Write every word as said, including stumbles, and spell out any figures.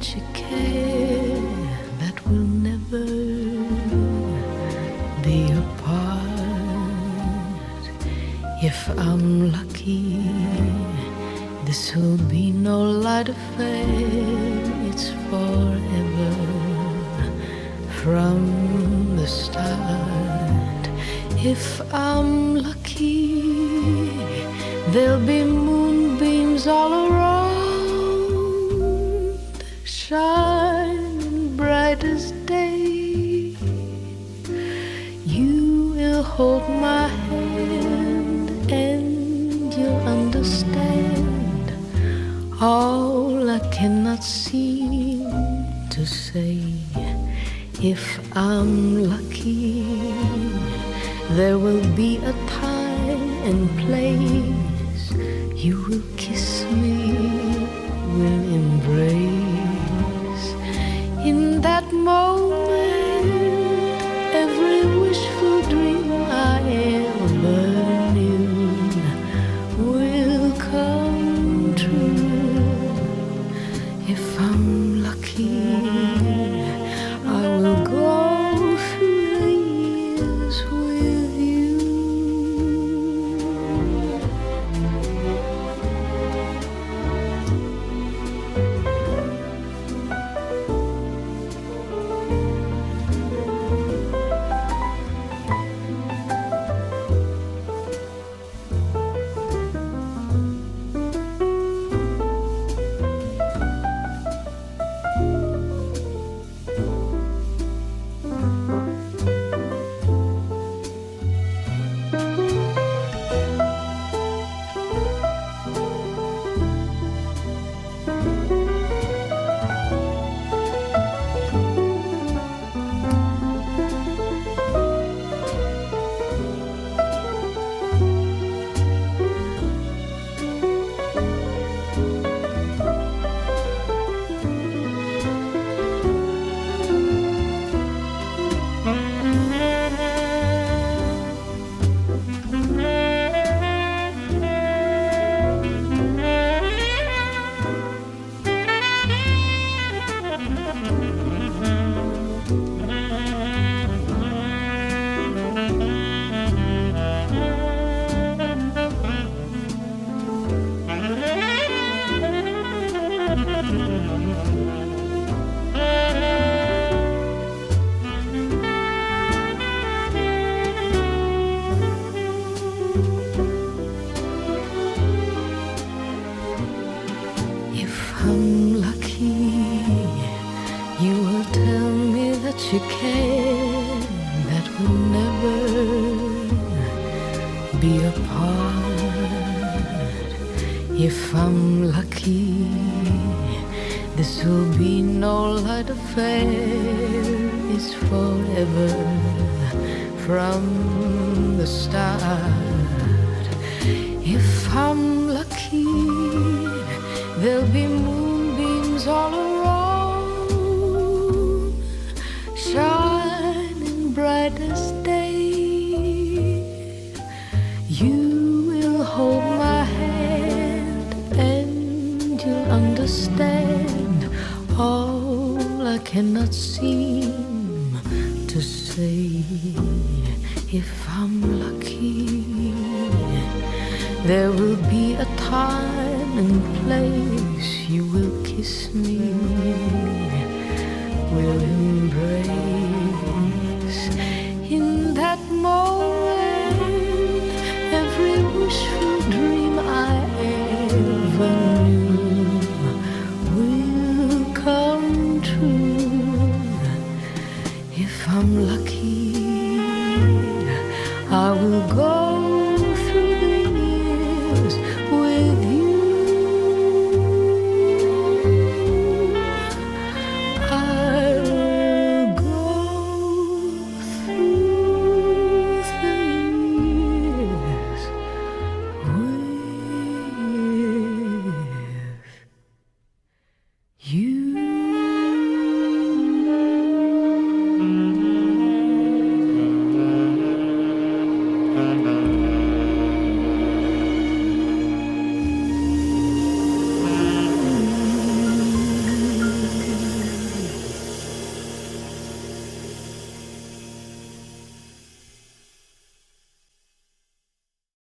you care that we'll never be apart. If I'm lucky, this will be no light affair. It's forever from the start. If I'm lucky, there'll be moonbeams all around, shining bright as day. You will hold my hand and you'll understand all I cannot seem to say. If I'm lucky, there will be a time and place. You will kiss me, we'll embrace. In that moment, every wishful dream I ever knew will come true. If I'm lucky, I will go through the years with you. If I'm lucky, you will tell me that you care, that we'll never be apart. If I'm lucky, this will be no light affair. It's forever from the start. If I'm lucky, there'll be moonbeams all around, shining bright as day. You will hold my hand and you'll understand all I cannot seem to say. If I'm lucky, there will be a time and place. You will kiss me, we'll embrace. In that moment, every wishful dream I ever knew will come true. If I'm lucky, I will go